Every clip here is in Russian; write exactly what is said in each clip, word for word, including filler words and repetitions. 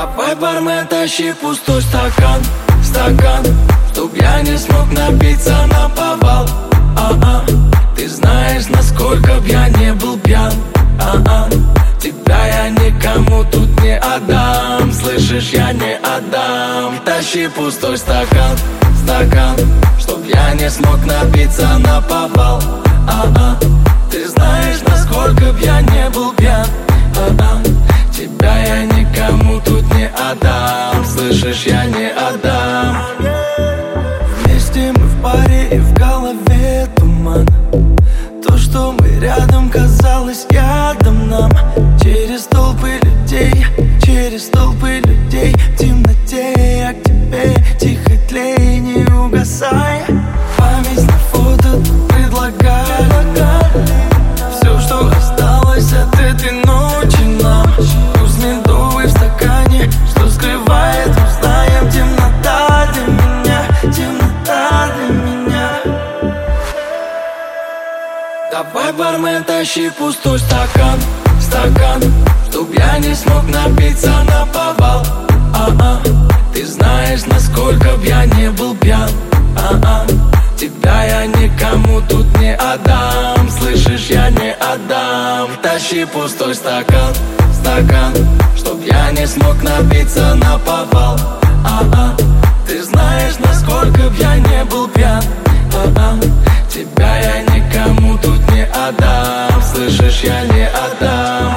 Давай, бармен, тащи пустой стакан, стакан, чтоб я не смог напиться наповал. А-а, ты знаешь, насколько б я не был пьян. А-а, тебя я никому тут не отдам. Слышишь, я не отдам. Тащи пустой стакан, стакан, чтоб я не смог напиться наповал. А-а, ты знаешь, насколько б я не был пьян. А-а, тебя я никому тут не отдам. Слышишь, я не отдам. Вместе мы в паре и в голове туман. То, что мы рядом, казалось ядом нам. Через толпы людей, через толпы людей. В темноте я к тебе тихо тлей, не угасай. Память на фото предлагали все, что осталось от этой ночи нам. Вкус медовый в стакане, что скрывает, узнаем. Темнота для меня, темнота для меня. Давай, бармен, тащи пустой стакан, стакан, чтоб я не смог напиться наповал. А-а, ты знаешь, насколько б я не был пьян. А-а, тебя я никому тут не отдам. Слышишь, я не отдам. Тащи пустой стакан, стакан, чтоб я не смог напиться наповал. А-а, ты знаешь, насколько б я не был пьян. А-а, тебя я никому тут не отдам. Слышишь, я не отдам.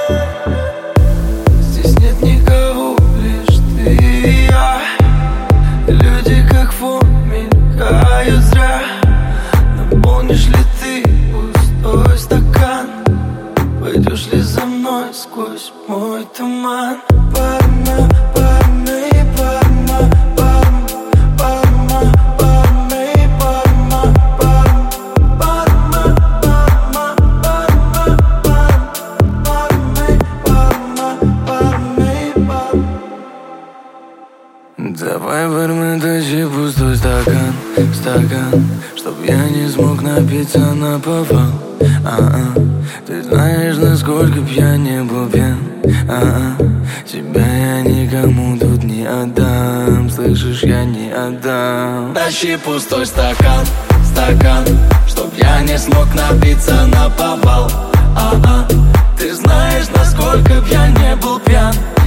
Здесь нет никого, лишь ты и я. Люди как фон мелькают зря. Наполнишь ли ты пустой стакан? Пойдешь ли за мной сквозь мой туман? Парма, парма, парма, парма, парма, парма, парма, парма, парма, парма. Давай, бармен, тащи пустой стакан, стакан, чтоб я не смог напиться наповал. А-а, ты знаешь, насколько б я не был пьян. А-а, тебя я никому тут не отдам. Слышишь, я не отдам. Тащи пустой стакан, стакан, чтоб я не смог напиться наповал. А-а, ты знаешь, насколько б я не был пьян.